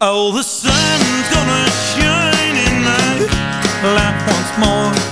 Oh, the sun's gonna shine in my life once more.